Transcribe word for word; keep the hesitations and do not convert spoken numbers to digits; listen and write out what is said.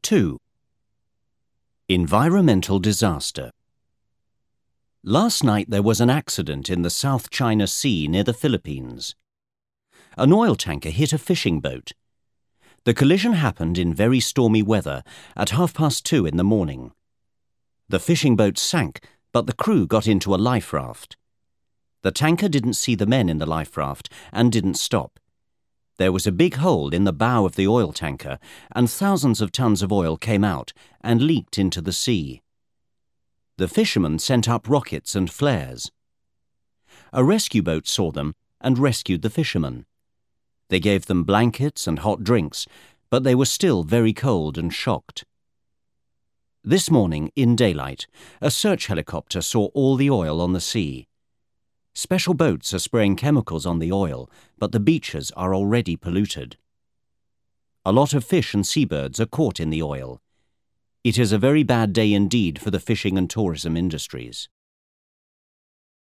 two. Environmental disaster. Last night there was an accident in the South China Sea near the Philippines. An oil tanker hit a fishing boat. The collision happened in very stormy weather at half past two in the morning. The fishing boat sank, but the crew got into a life raft. The tanker didn't see the men in the life raft and didn't stop. There was a big hole in the bow of the oil tanker, and thousands of tons of oil came out and leaked into the sea. The fishermen sent up rockets and flares. A rescue boat saw them and rescued the fishermen. They gave them blankets and hot drinks, but they were still very cold and shocked. This morning, in daylight, a search helicopter saw all the oil on the sea. Special boats are spraying chemicals on the oil, but the beaches are already polluted. A lot of fish and seabirds are caught in the oil. It is a very bad day indeed for the fishing and tourism industries.